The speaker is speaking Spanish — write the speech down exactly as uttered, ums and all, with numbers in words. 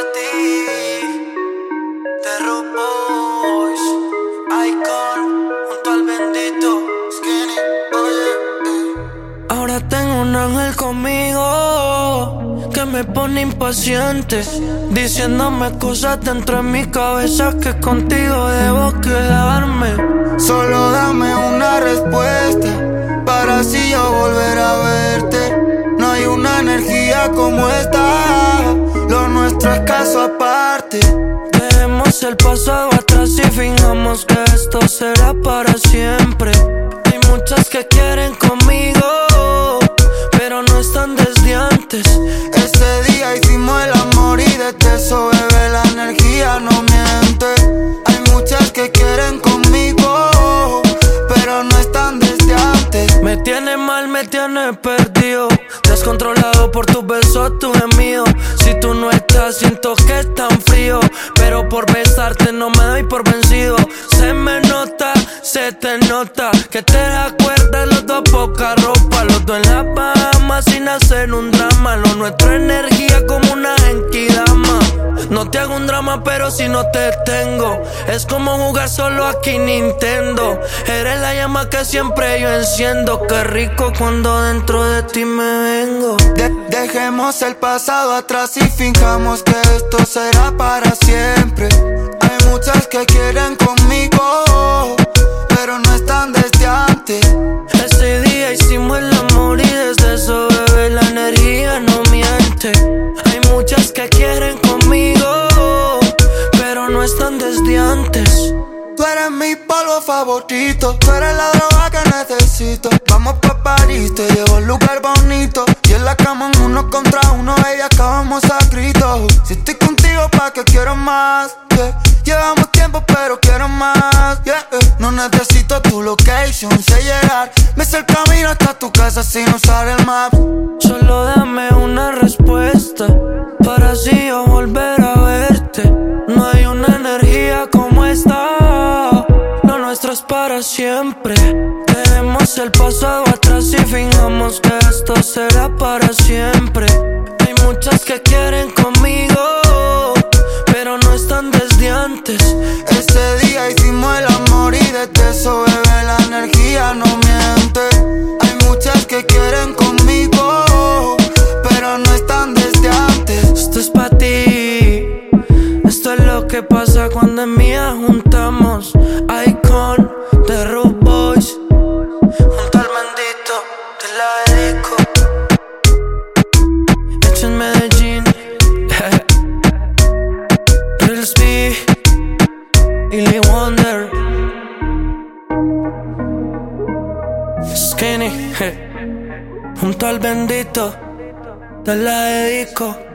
ti, de Rude Boys, Icon, junto al bendito Skinny, oye, eh. Ahora tengo un ángel conmigo que me pone impaciente, diciéndome cosas dentro de mi cabeza que contigo debo quedarme. Solo dame una respuesta para así yo volver a verte. No hay una energía como esta, lo nuestro es caso aparte. Dejemos el pasado atrás y fijamos que esto será para siempre. Hay muchas que quieren conmigo, pero no están desde antes. Ese día hicimos el amor y desde eso, bebé, la energía no miente. Hay muchas que quieren conmigo, pero no están desde antes. Me tiene mal, me tiene perdido, descontrolado por tus besos, tu gemido. Si tú no estás, siento que es tan frío, pero por besarte no me doy por vencido. Se me nota, se te nota que te acuerdas, los dos poca ropa, los dos en la Bahamas sin hacer un drama. Lo nuestro energía como una genkidama. No te hago un drama, pero si no te tengo, es como jugar solo aquí Nintendo. Eres la llama que siempre yo enciendo. Qué rico cuando dentro de ti me vengo. De Dejemos el pasado atrás y fijamos que esto será para siempre. Hay muchas que quieren conmigo, pero no están desde antes. Ese día hicimos el amor y desde eso, bebé, la energía no miente. Hay muchas que quieren conmigo, pero no están desde antes. Tú eres mi polvo favorito, tú eres la droga que necesito. Vamos pa' París, te llevo a un lugar bonito, y en la cama en uno contra uno, baby, acabamos a gritos. Si estoy contigo, pa' que quiero más, yeah. Llevamos tiempo, pero quiero más, yeah. No necesito tu location, sé llegar. Me sé el camino hasta tu casa sin usar el map. Solo dame una respuesta para así yo volver a verte. No hay una energía como esta, lo nuestro es para siempre. Dejemos el pasado atrás y fijamos que esto será para siempre. Hay muchas que quieren conmigo, pero no están desde antes. Ese día hicimos el amor y desde eso, bebé, la energía no miente. Hay muchas que quieren conmigo, pero no están desde antes. Esto es pa' ti, esto es lo que pasa cuando en mía juntamos. Icon, de Rude Boys, junto al bendito, te la dedico. Hecho en Medellín, Real Speed, Illy Wonder, Skinny, junto al bendito, te la dedico.